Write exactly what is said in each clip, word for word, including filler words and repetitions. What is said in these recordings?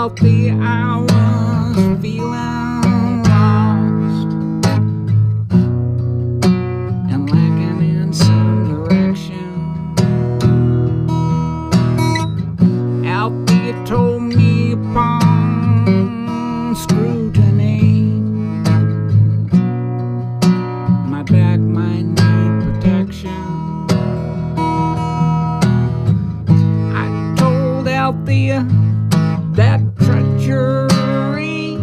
Althea, I was feeling lost and lacking in some direction. Althea told me upon scrutiny my back might need protection. I told Althea that treachery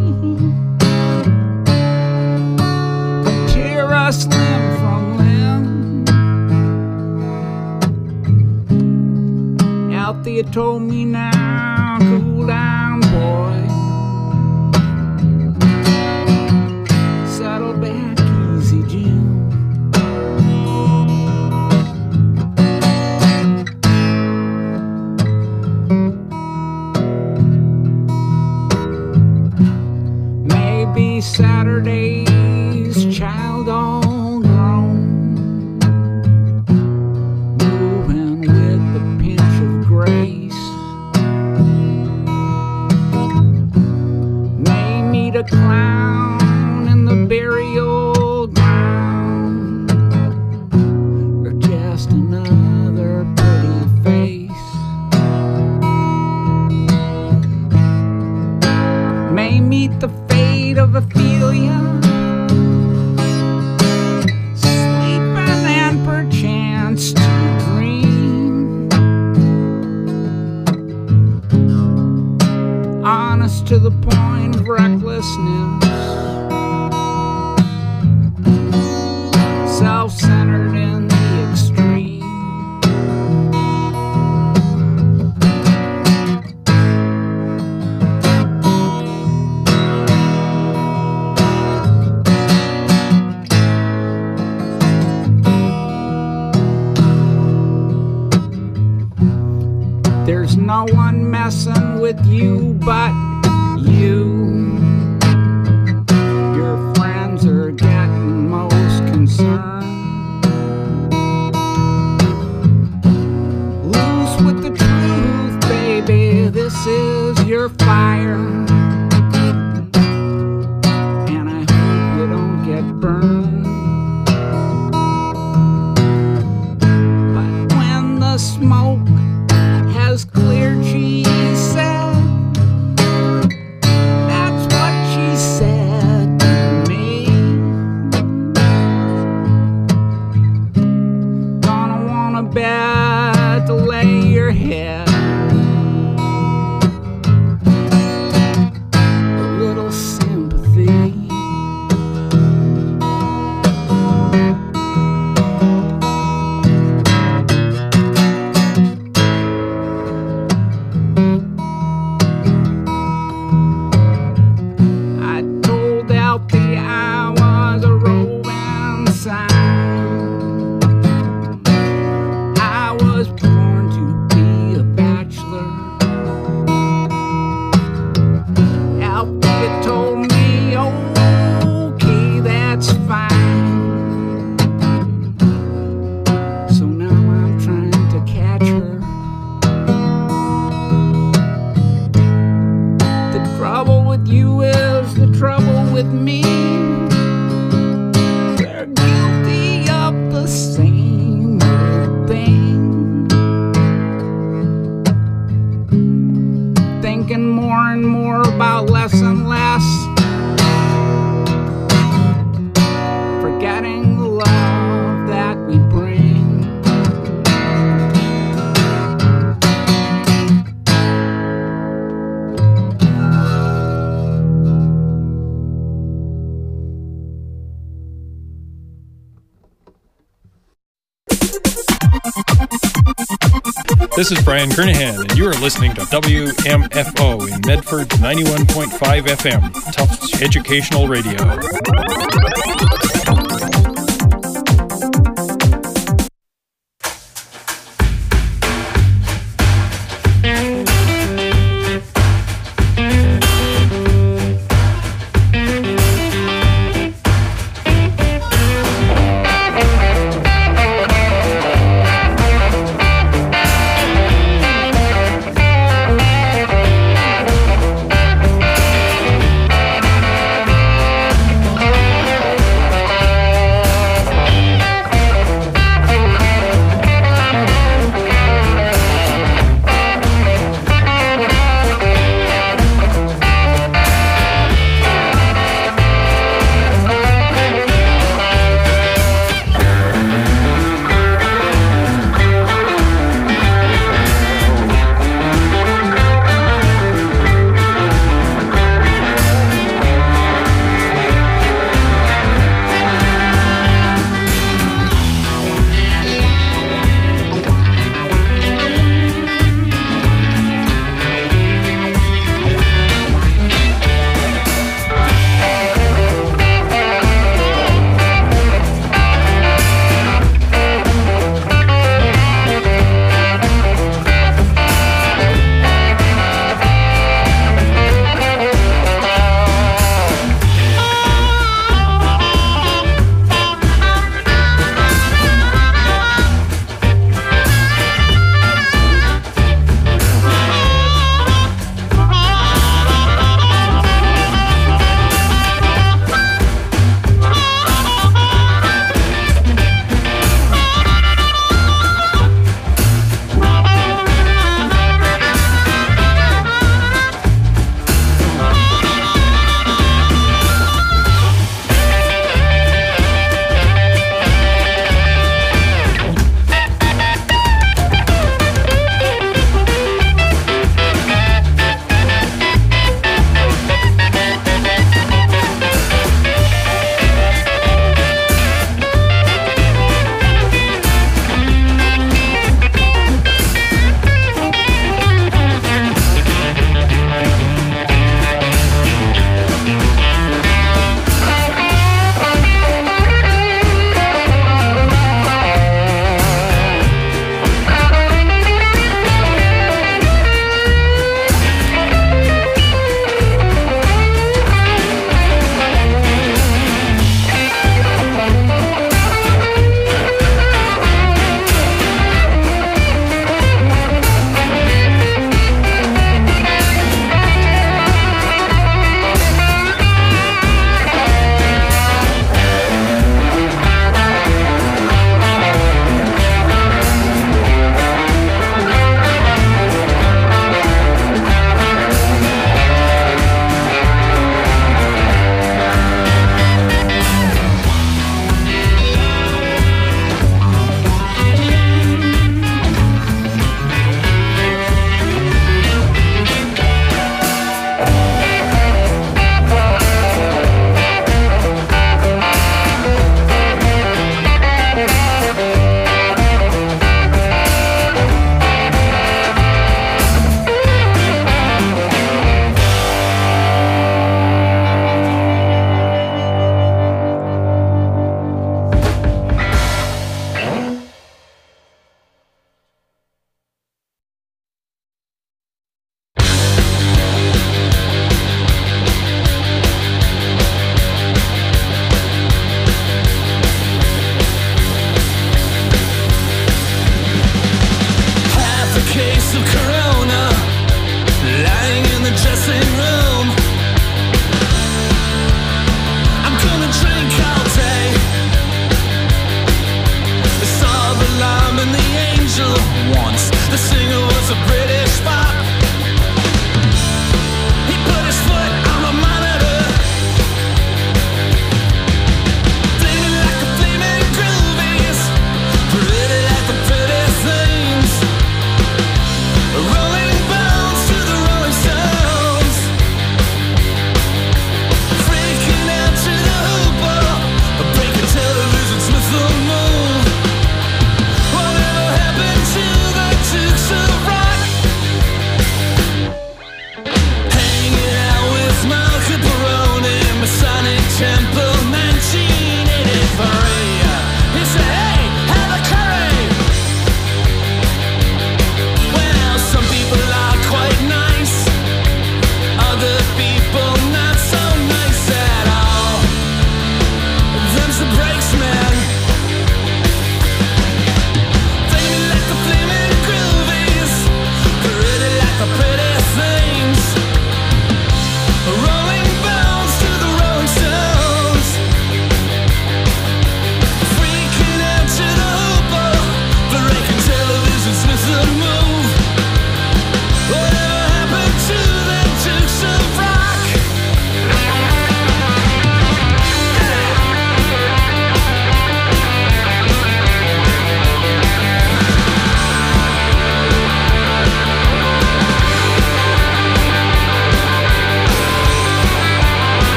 would tear us limb from limb. Althea told me, now cool down, boy, settle back easy, Jim. Saturday's child all grown, moving with a pinch of grace, may meet a clown in the burial ground, or just another pretty face, may meet the of Ophelia, sleeping and perchance to dream, honest to the point of recklessness, self-centered in the extreme. There's no one messing with you but you. Your friends are getting most concerned. Loose with the truth, baby, this is your fire, and I hope you don't get burned. But when the smoke has cleared, she said, that's what she said to me. Gonna want a bed to lay your head, a little sympathy. This is Brian Kernahan, and you are listening to W M F O in Medford ninety-one point five F M, Tufts Educational Radio.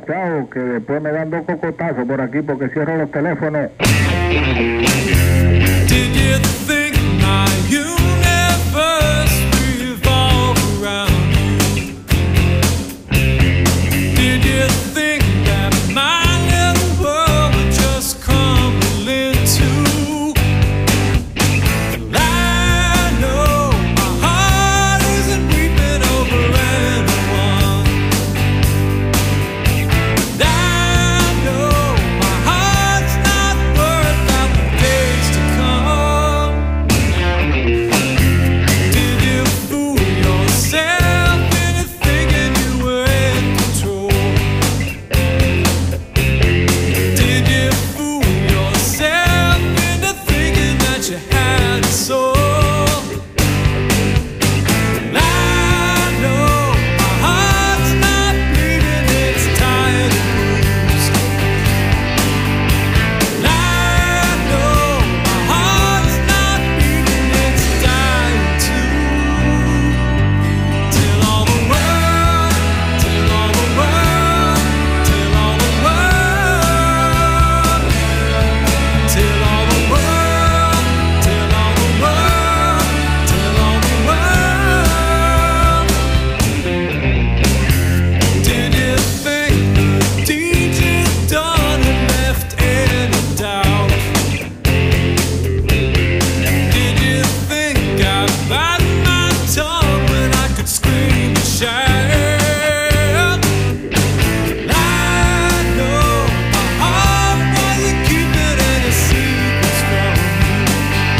chao, que después me dan dos cocotazos por aquí porque cierro los teléfonos. Did you think my universe revolved around you? Did you think that my little world would just crumble into? Well, I know my heart isn't weeping over anyone. And I know my heart's not worth out the days to come. Did you fool yourself into thinking you were in control? Did you fool yourself into thinking that you had a soul? Well, I know my heart's not bleeding, it's tired and bruised. Well, I know my heart's not beating, it's dying too. Till all the world, till all the world, till all the world, till all the world, till all the world, till all the world. Did you think the deed you'd done had left any doubt? Did you think I bite my tongue when I could scream and shout? I know my heart wasn't keeping any secrets from you.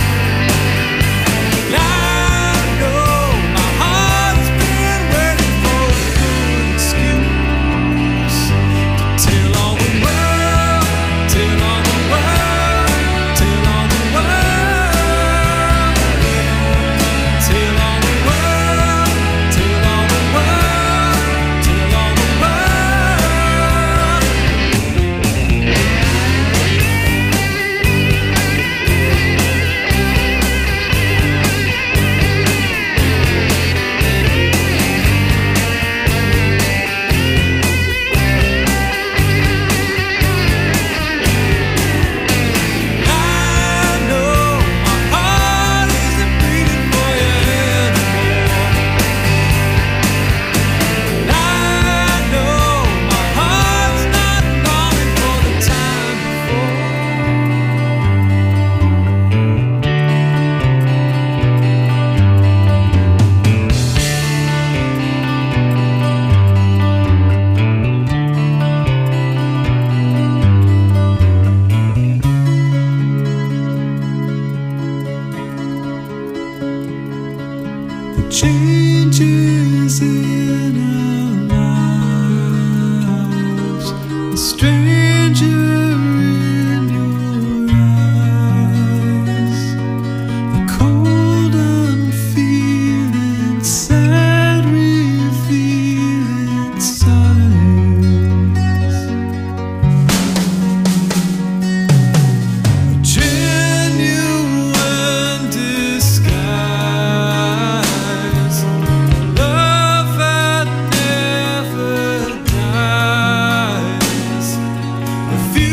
I know my heart's been waiting for a good excuse to tell all the world, tell all the world, tell all the world, tell all the world, tell all the world, tell all the world. I know my heart isn't beating for you anymore. I know my heart's not longing for the time The changes in our lives, a stranger in your eyes, the cold unfeeling, sad revealing signs, a genuine disguise, love that never dies. The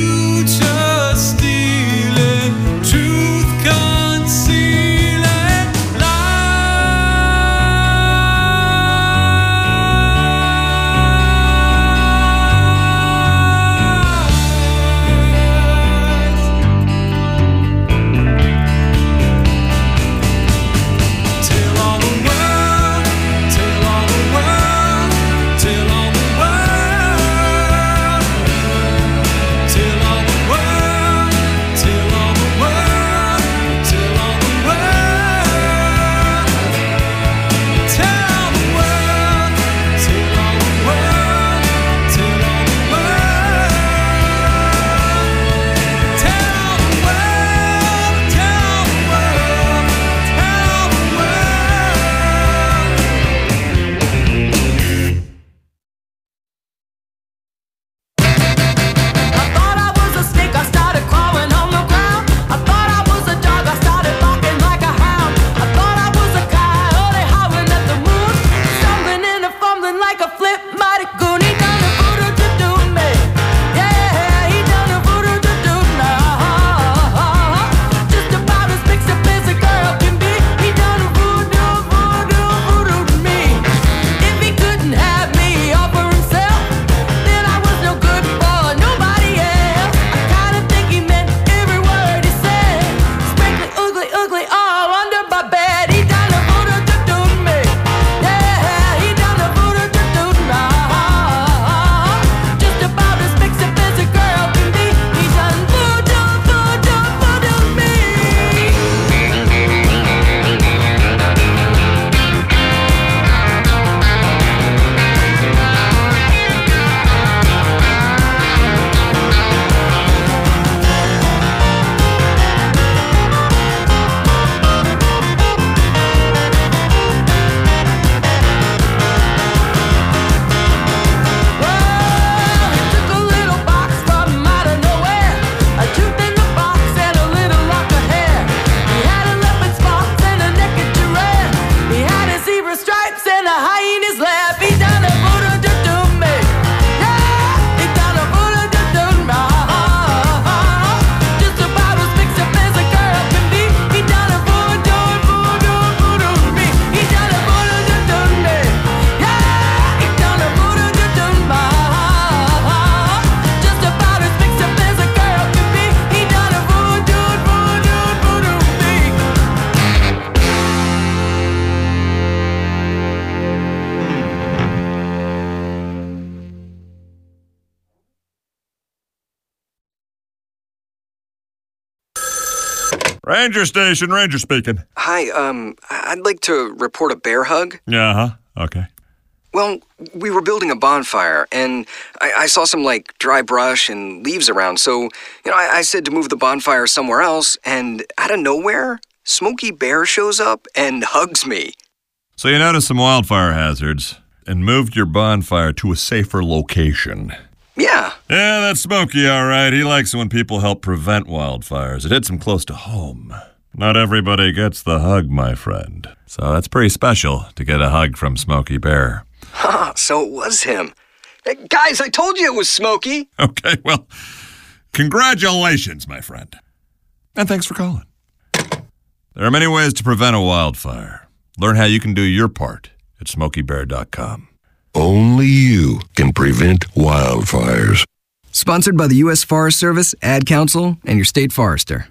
Ranger station, Ranger speaking. Hi, um, I'd like to report a bear hug. Yeah, huh? Okay. Well, we were building a bonfire, and I, I saw some, like, dry brush and leaves around, so, you know, I, I said to move the bonfire somewhere else, and out of nowhere, Smokey Bear shows up and hugs me. So you noticed some wildfire hazards and moved your bonfire to a safer location. Yeah. Yeah, that's Smokey, all right. He likes it when people help prevent wildfires. It hits him close to home. Not everybody gets the hug, my friend. So that's pretty special to get a hug from Smokey Bear. Huh, so it was him. Hey, guys, I told you it was Smokey. Okay, well, congratulations, my friend. And thanks for calling. There are many ways to prevent a wildfire. Learn how you can do your part at smokey bear dot com. Only you can prevent wildfires. Sponsored by the U S Forest Service, Ad Council, and your state forester.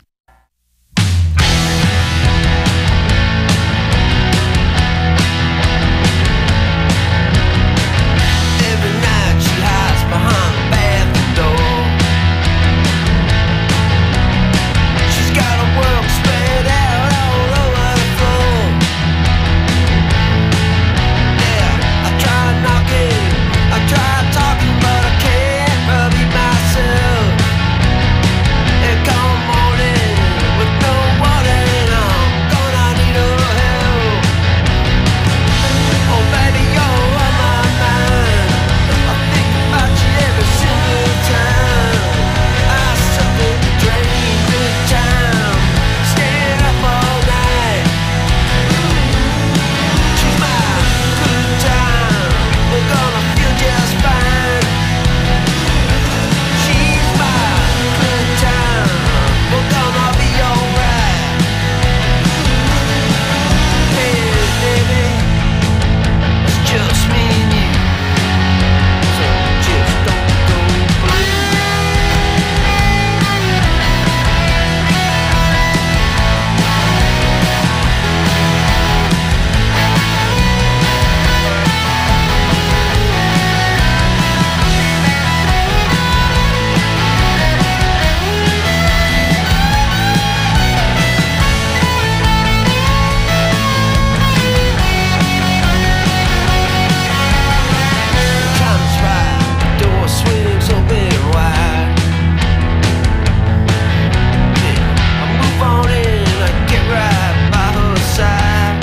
Every night she hides behind the bathroom door. She's got her work spread out all over the floor. Yeah, I try knocking, I try talking, but I can't repeat myself. And come morning with no water, and I'm gonna need her help. Oh baby, you're on my mind. I think about you every single time. I suck and drain good time, staying up all night. She's my good time. We're gonna feel just fine. She's my good time. We're gonna be alright. Hey baby, it's just me and you. So just don't go blue. Time's right, the door swings open wide. Yeah, I move on in, I get right by her side.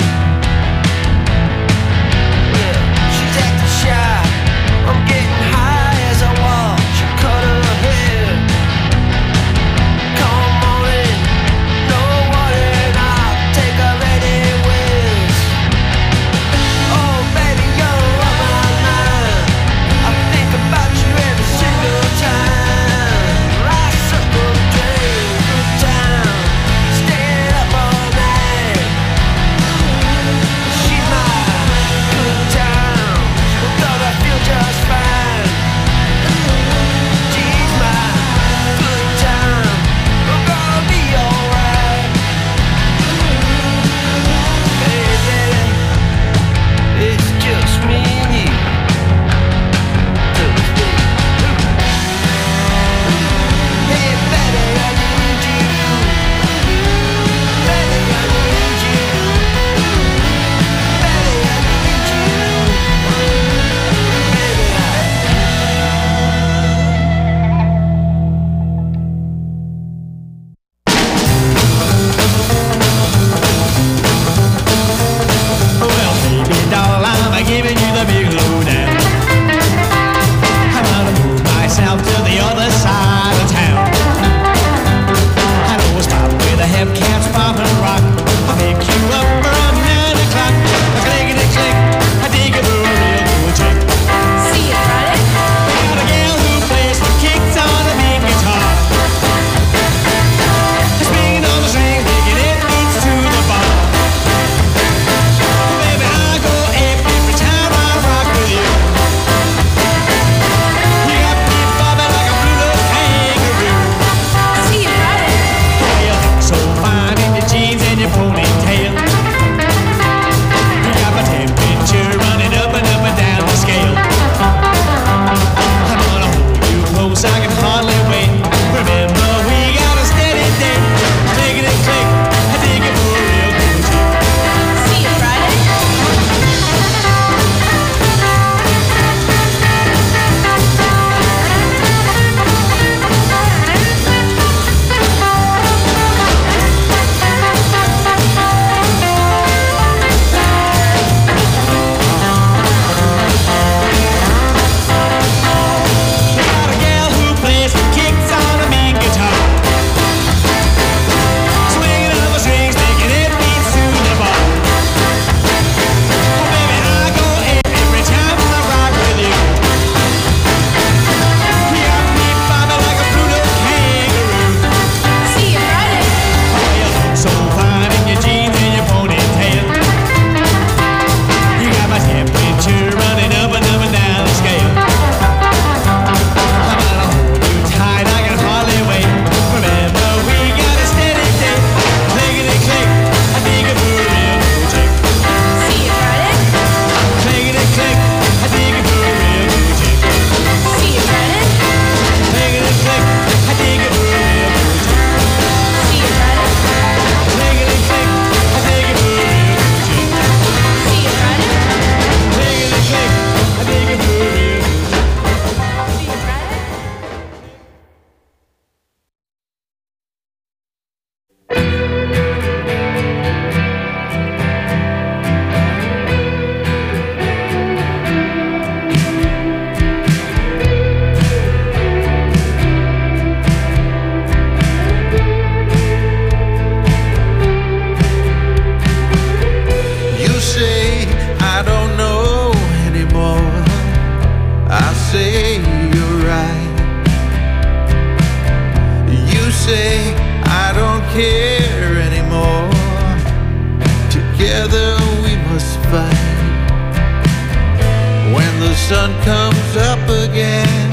Yeah, she's acting shy, I'm getting high as I walk. She cut her hair. Come on in, no water, and I'll take her anywhere. Oh baby, you're on my mind. I think about you every single time. I suck and drain good time, staying up all night. She's my good time. We're gonna feel just fine. She's my good time. We're gonna be alright. Hey baby, it's just me and you. Hey baby, I need you. Baby, I need you. Baby, I need you. Baby, I Well, baby doll, I'm giving you the big lowdown. I'm gonna move myself to the other side of town. I know a spot where the hepcats pop and rock. I'll pick you up around nine o'clock. Click and click, I dig it for a real cool chick. See you Friday. Got a gal who plays the kicks on a big guitar. Swinging on the strings, making it beats to the bar. Baby, I go ape every time I rock with you. You got me bobbing like a blue little kangaroo. See you Friday. You look so fine in your jeans and your ponytail. sun comes up again,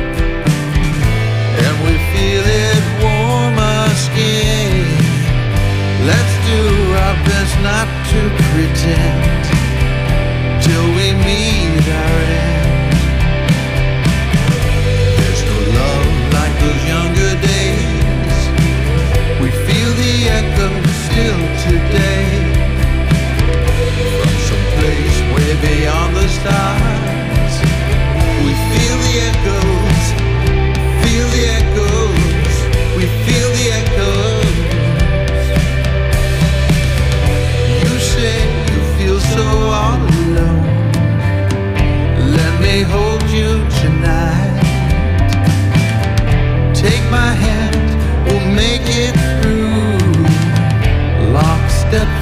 and we feel it warm our skin. Let's do our best not to pretend till we meet our end. There's no love like those younger days. We feel the echo still today, from some place way beyond the stars. We feel the echoes, feel the echoes, we feel the echoes. You say you feel so all alone. Let me hold you tonight. Take my hand, we'll make it through. Lockstep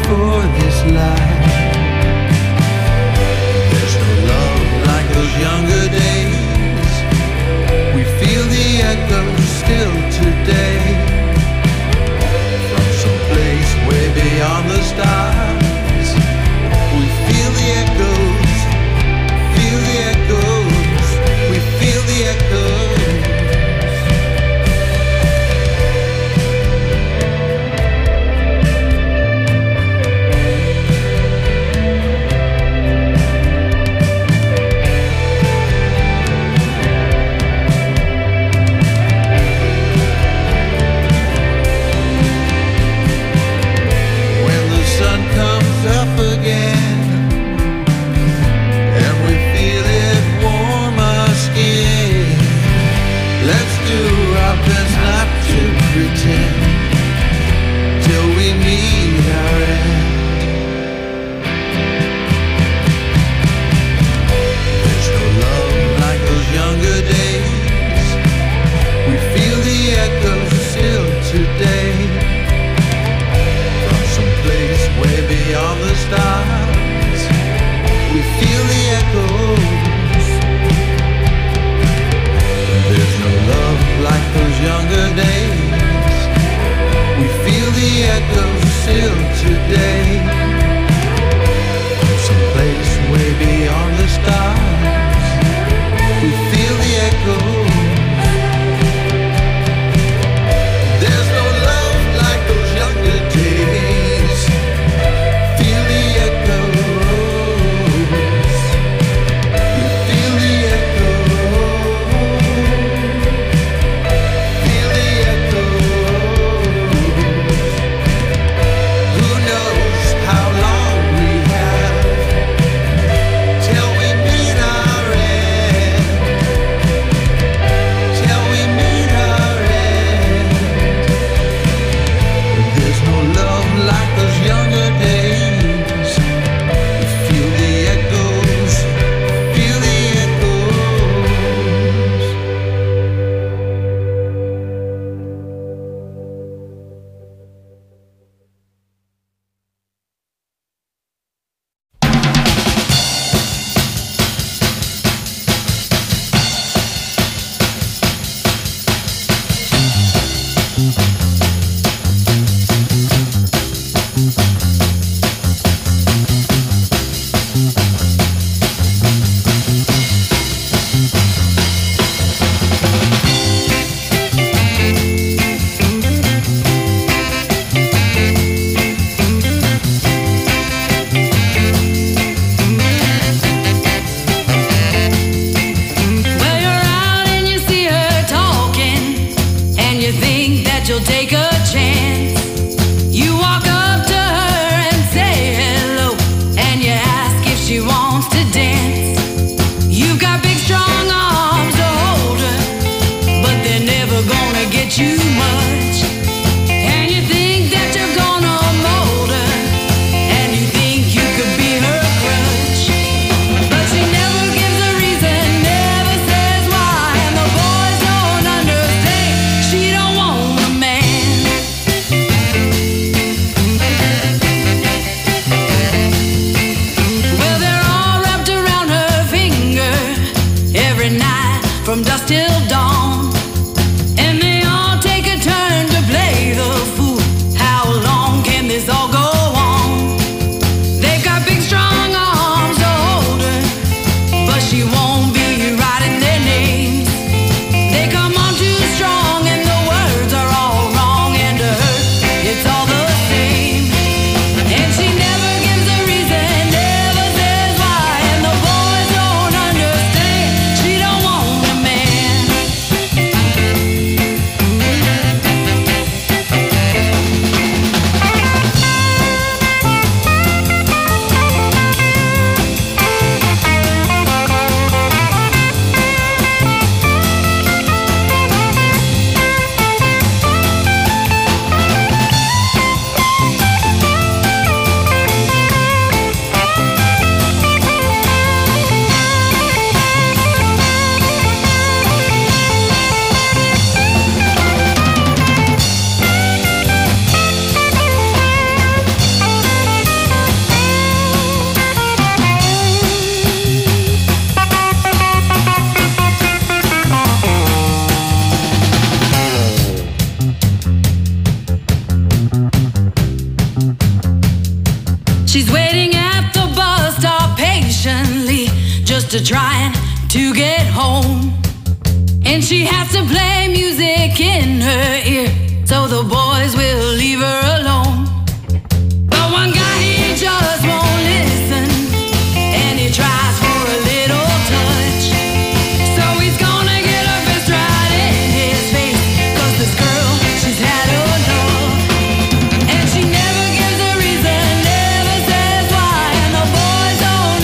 She's waiting at the bus stop patiently, just to trying to get home. And she has to play music in her ear, so the boys will leave her alone. But one guy, he just won't listen, and he tries for a little touch. So he's gonna get her fist right in his face, 'cause this girl, she's had enough. And she never gives a reason, never says why, and the boys don't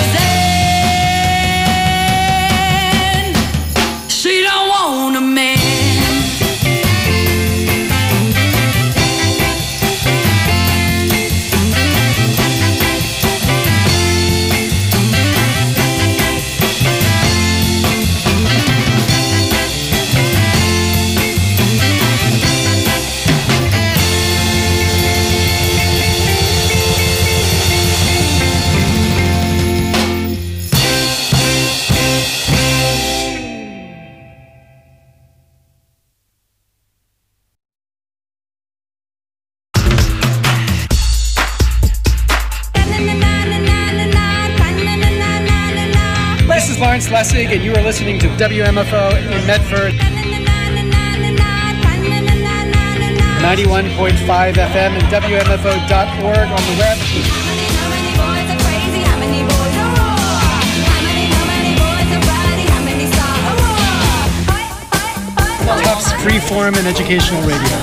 understand. She don't want a man. This is Lawrence Lessig, and you are listening to W M F O in Medford, ninety-one point five F M and W M F O dot org on the web. Tufts Freeform and Educational Radio.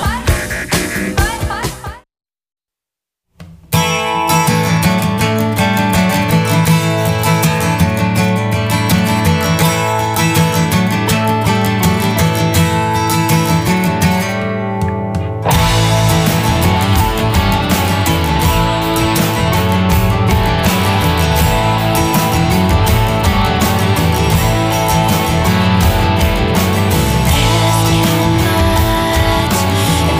Asking much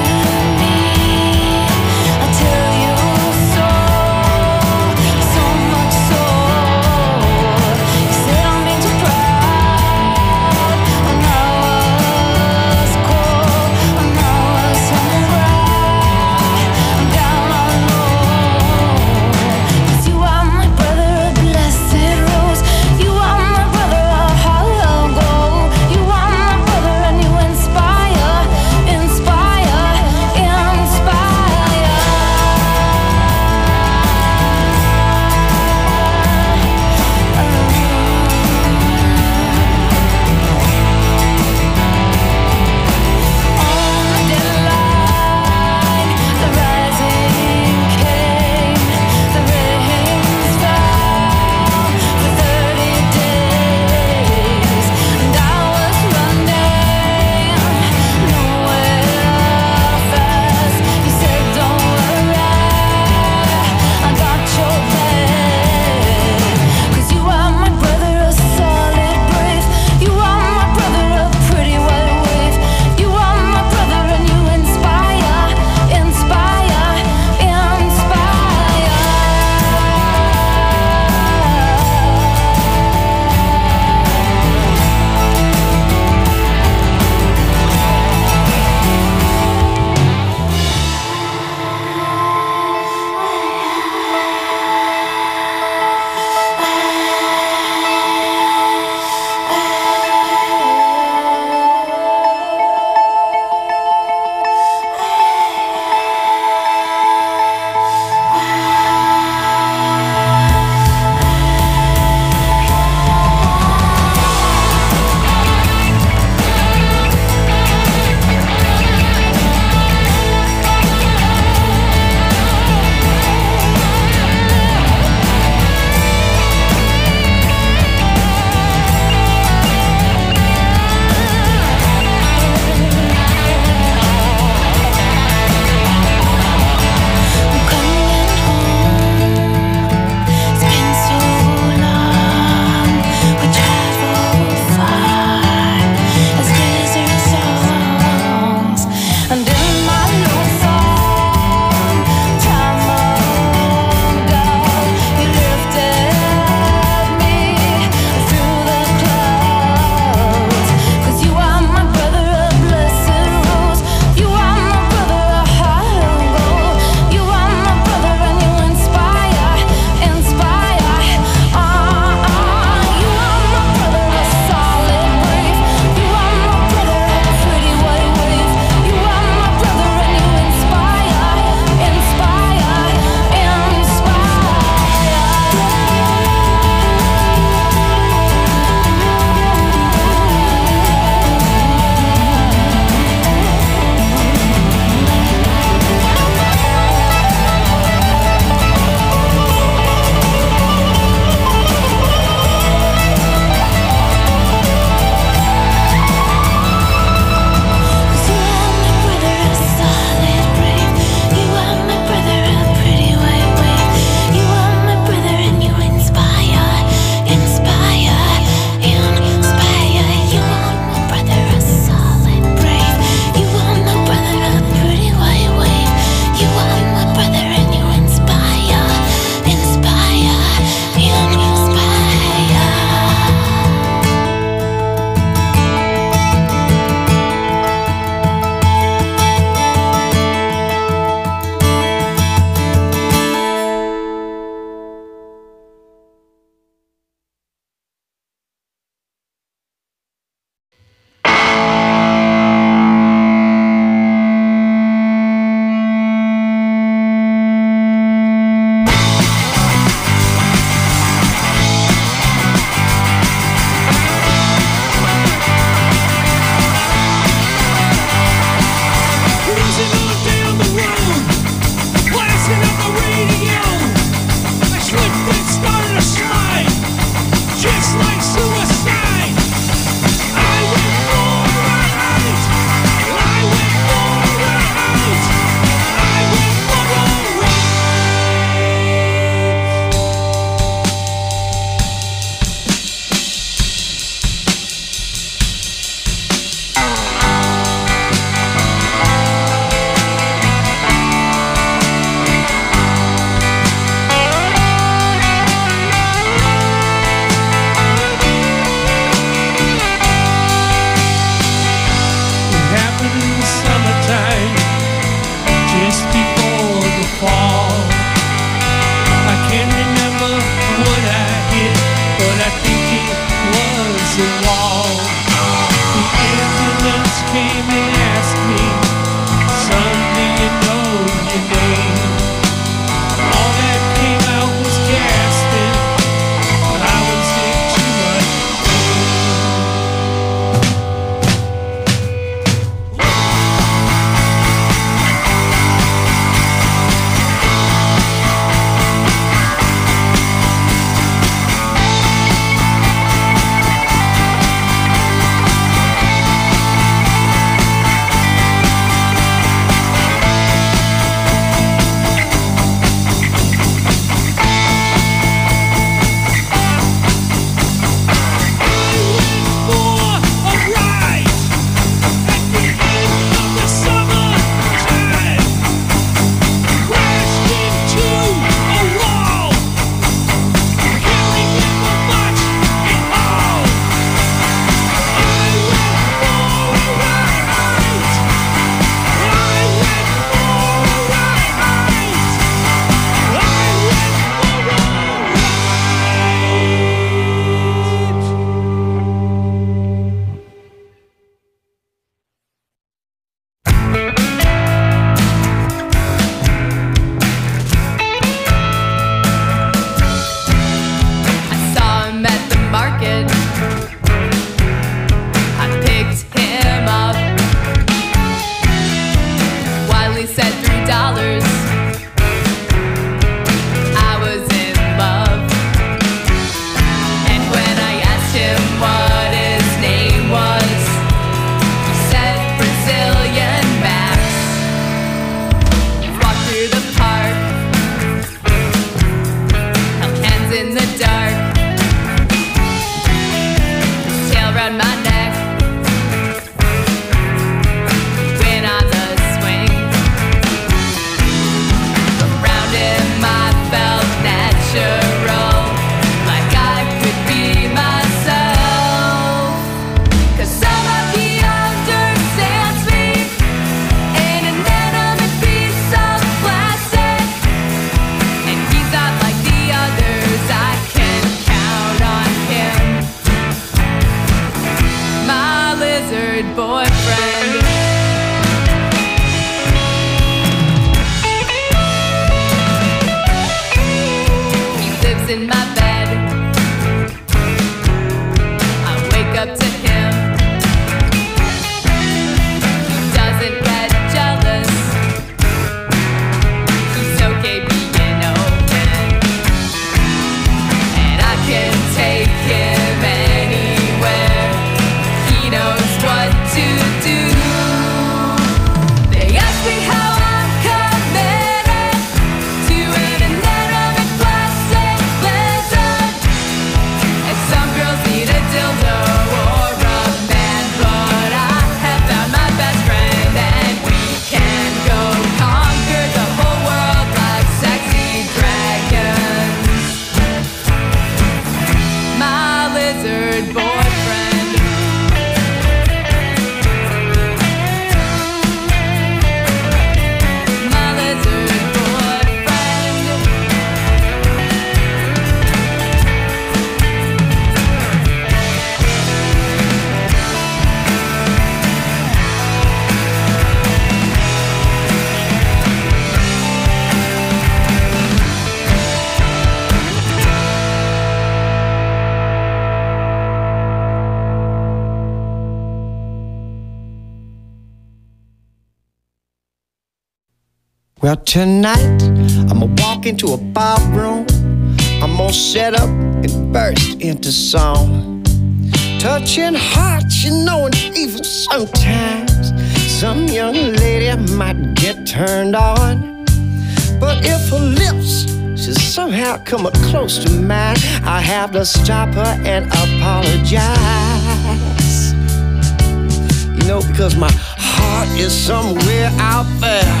Well, tonight I'm gonna walk into a bar room. I'm gonna set up and burst into song. Touching hearts, you know, and even sometimes some young lady might get turned on. But if her lips should somehow come up close to mine, I have to stop her and apologize. You know, because my heart is somewhere out there.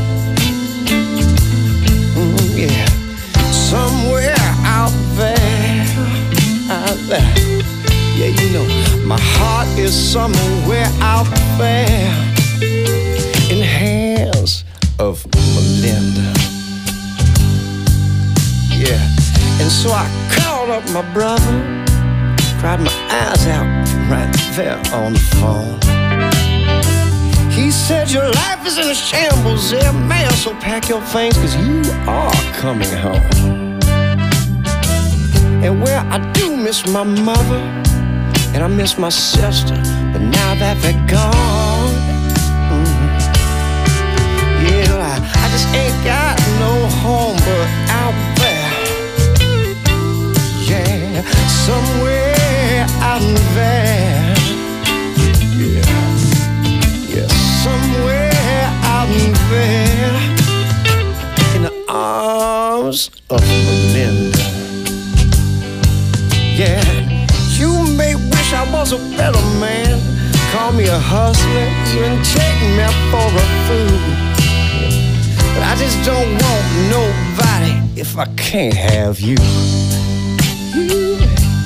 Mm, yeah, somewhere out there, out there. Yeah, you know, my heart is somewhere out there in the hands of Melinda. Yeah, and so I called up my brother, cried my eyes out right there on the phone. He said, your life is in a shambles there, man, so pack your things, cause you are coming home. And well, I do miss my mother, and I miss my sister, but now that they're gone, mm, yeah, I, I just ain't got no home but out there. Yeah, somewhere out there. Yeah, yeah, somewhere out there in the arms of Melinda. Yeah, you may wish I was a better man, call me a hustler, even take me for a fool. But I just don't want nobody if I can't have you. You.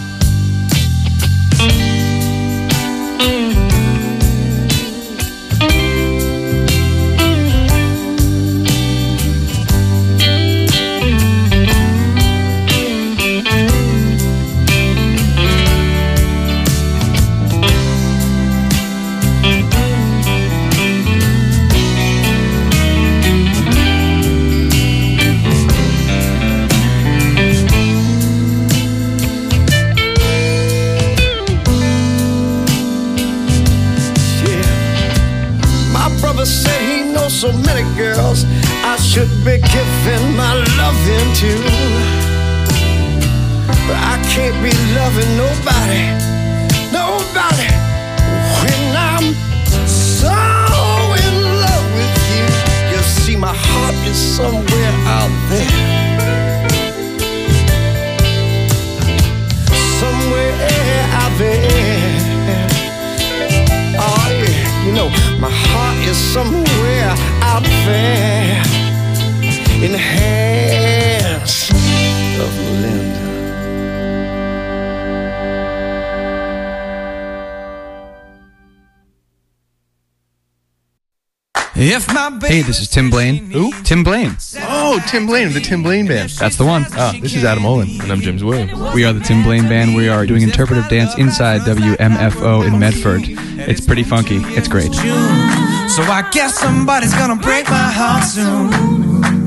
So many girls I should be giving my loving to, but I can't be loving nobody, nobody when I'm so in love with you. You see, my heart is somewhere out there, somewhere out there. Oh yeah, you know, my heart is somewhere out there in the hands of Melinda. If my Hey, this is Tim Blaine. Who? Tim Blaine. Oh, Tim Blaine of the Tim Blaine Band. That's the one. Ah, this is Adam Olin. And I'm James Williams. We are the Tim Blaine Band. We are doing interpretive dance inside W M F O in Medford. It's pretty funky. It's great. So I guess somebody's gonna break my heart soon.